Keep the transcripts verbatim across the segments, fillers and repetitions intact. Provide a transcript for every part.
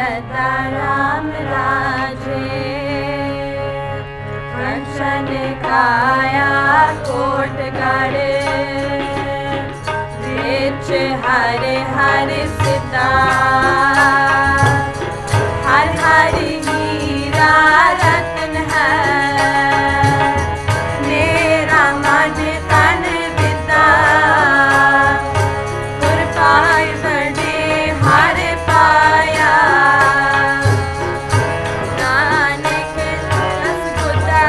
सदा राम राजे। कंचन काया कोट गढ़ बिच हरे हरे सीता। हर हर हीरा रतन है मेरा मन तन पिता। गुर पाय बड़े हर पाया नानक रस गुदा।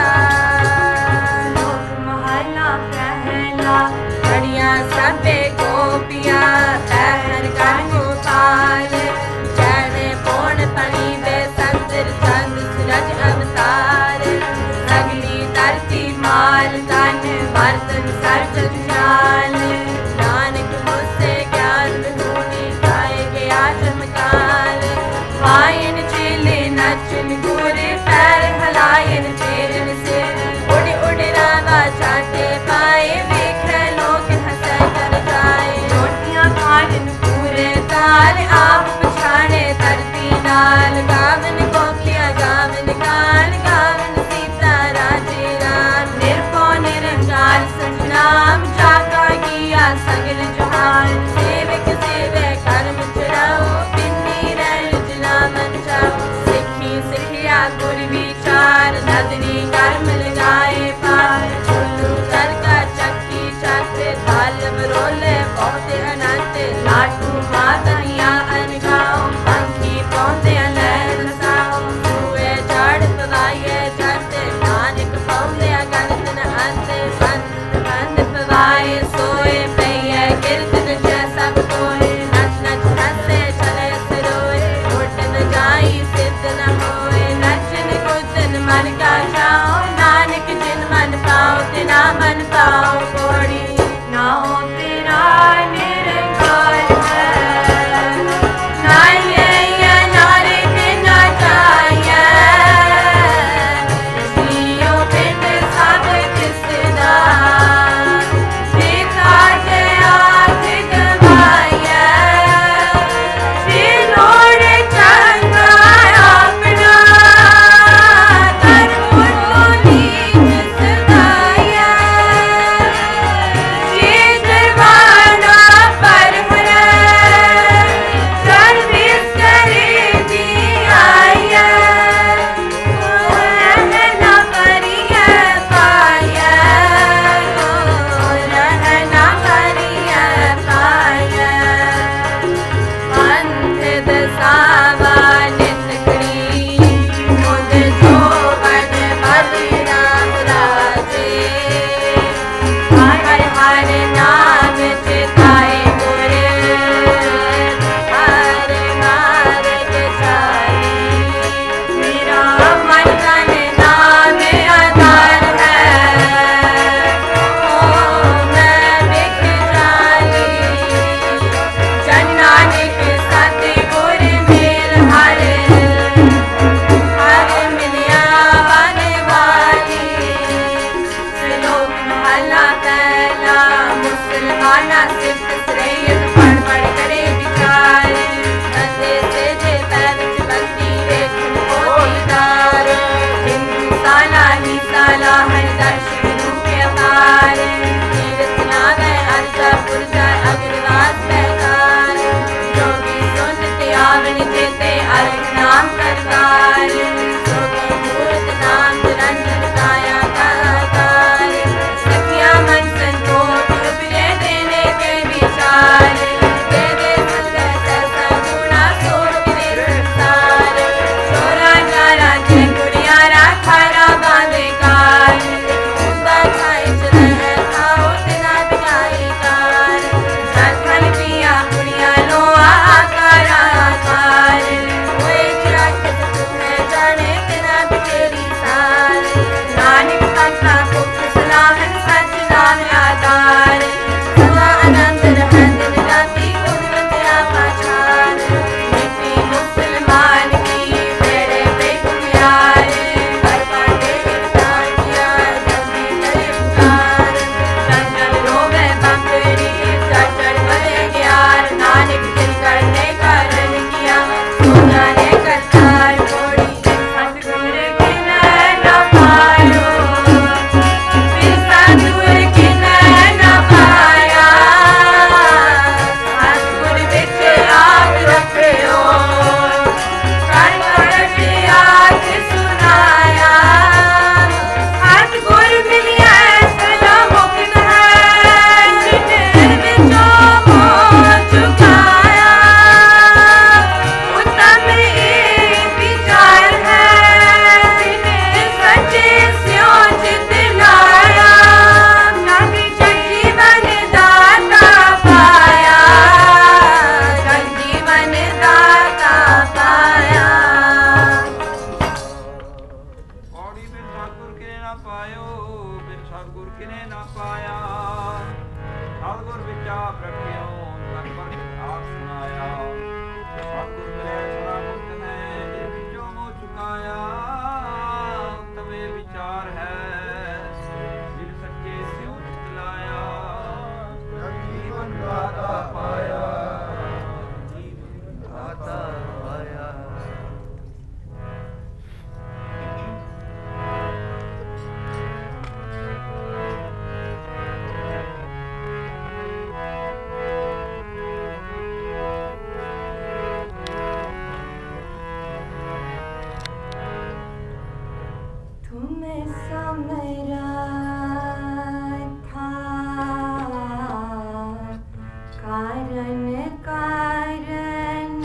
लोक महला पहला घड़ियां सबे गोपियां पहर कर गोपाल। चढ़े पौन पनी दे संतर चंद सूरज अवतार। सगली धरती माल तन बर्तन सर्च जाल। नानक मुझसे ज्ञान विहूणी गाए गया चमकार। वायन चेले नचन गोरे पैर हलायन फेरन से। उड़ उड़ रागा चाटे पाए वेख लोग हंस कर जाए। रोटियां खान पूरे ताल आप पछाड़े धरती नाल। गावन कोकिया गावन गान गावन सीता राजे राम। निरपो निरंकार सतनाम जाका किया सगल जहान। सेवक सेवे कर्म चढ़ाओ पिन्नी रैन जना मन जाओ। सिखी सिखिया गुर विचार नदरी कर्म लगाए पार। उल्लू करका चक्की चाटे थाल बरोले बहुत अनंत। लाटू मातनिया अनगाओ पंखी पौंदे लैन साओ। सुए जड़ पवाए जट नानक पौंदे गणत न अंत। संत बंद पवाए सोए पैया गिरत न सब कोय। नच नच हंसे चले सरोए उठ न जाई सिद्ध न होए। नचन कुदन मन का जाओ नानक जिन मन पाओ तिना मन पाओ कोड़ी। नाओ तेरा निरंकार है नाये नारे के ना जाए। जियो पिंड सब किसदा देखा जे आख गवाया। जे लोड़ चंगा अपना कर मुझको नीच सदाया। बिन सतगुर किने ना पाया। सतगुर विच आप रखियो तन पर आप सुनाया। सतगुर मिले सदा मुक्त है जिन विचों मोह चुकाया। तवे विचार है जिन सच्चे स्यों चित लाया। जीवन दाता पाया जीवन दाता पाया। तुम्हें समरा था कारण कारण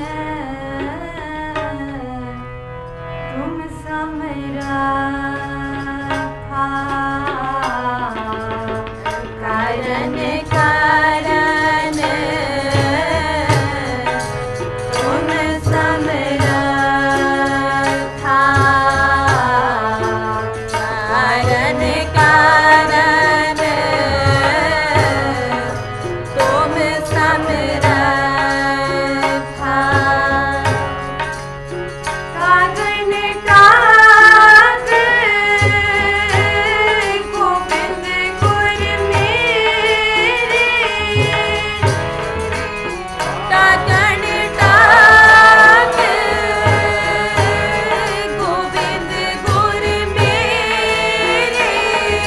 तुम समरा था कारण कारण तुम समरा था कारण कारण तुम समरा था। कागन काग गोविंद गुर मेरे। कागन काग गोविंद गुर मेरे।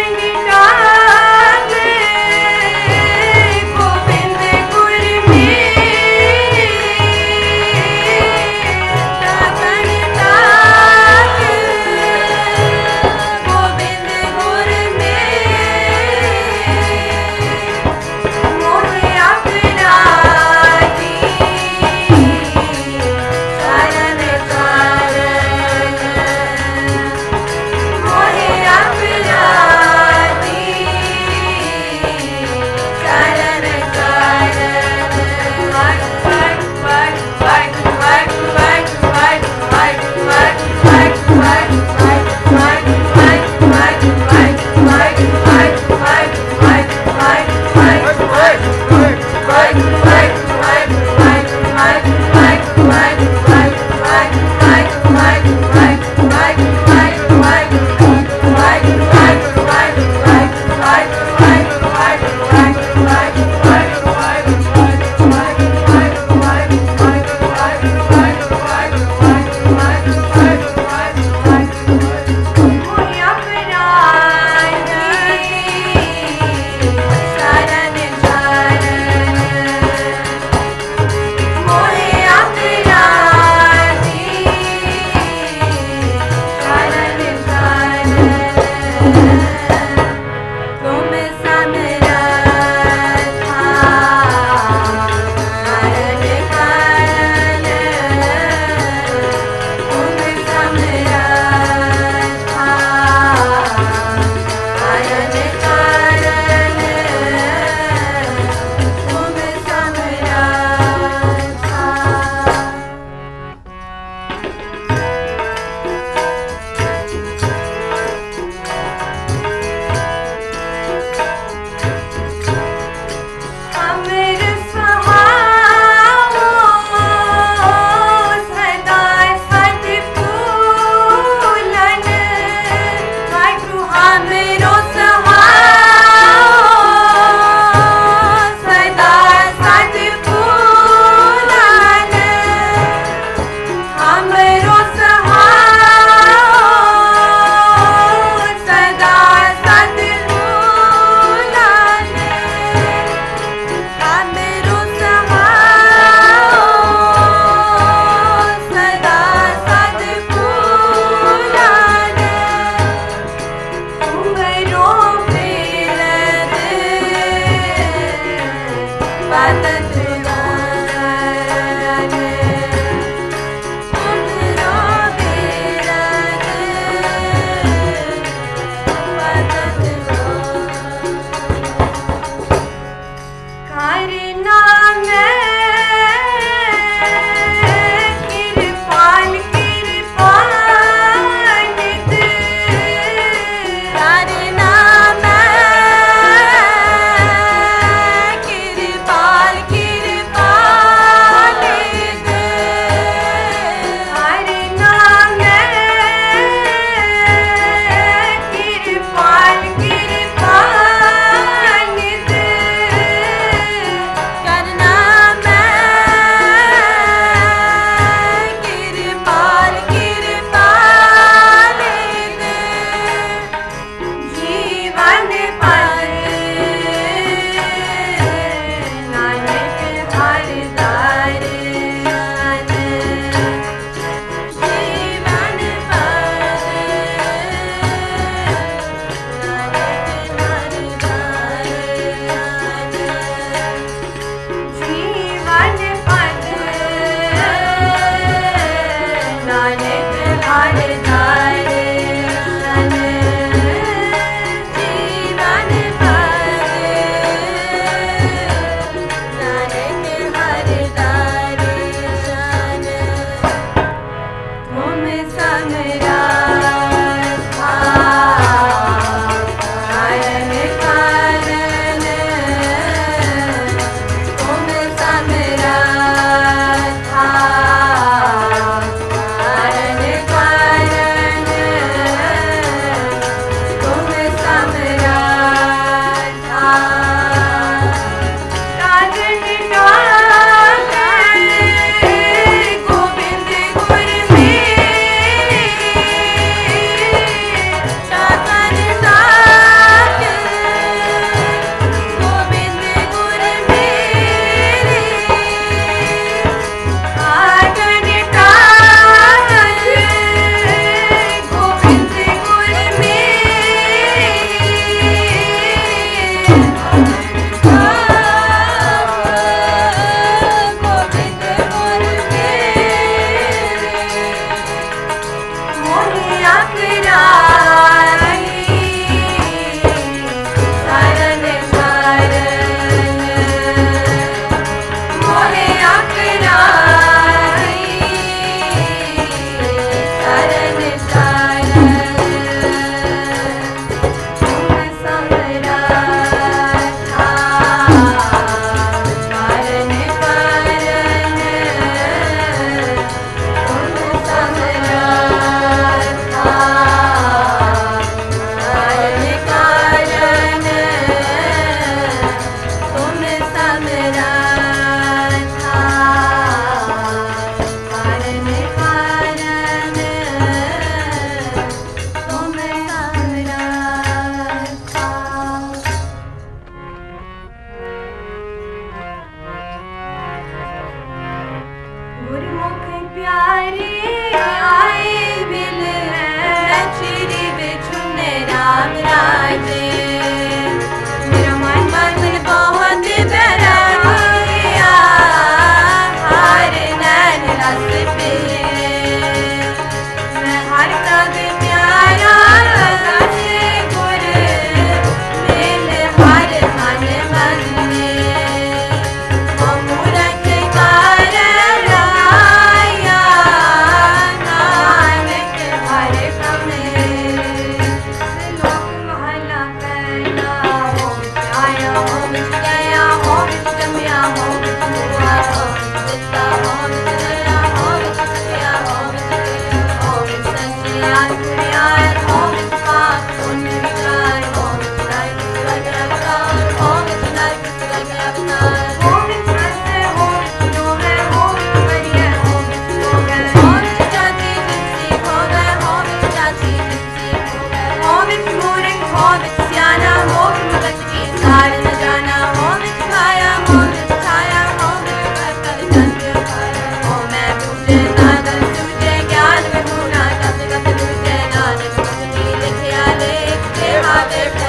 मोहे अपराधी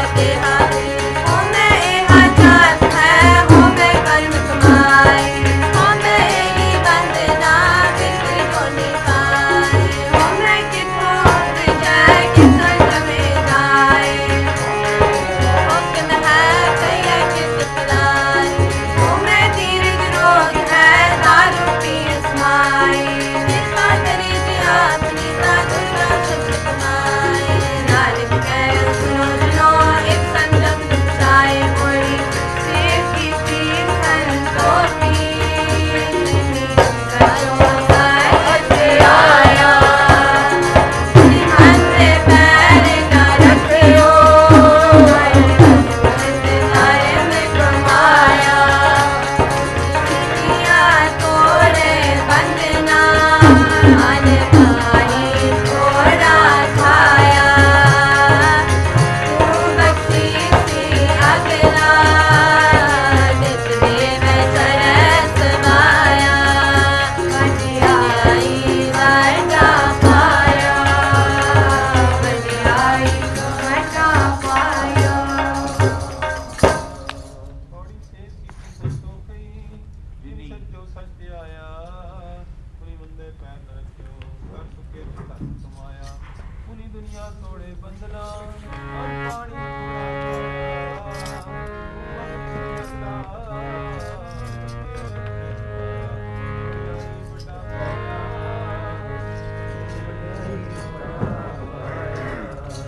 बिहारी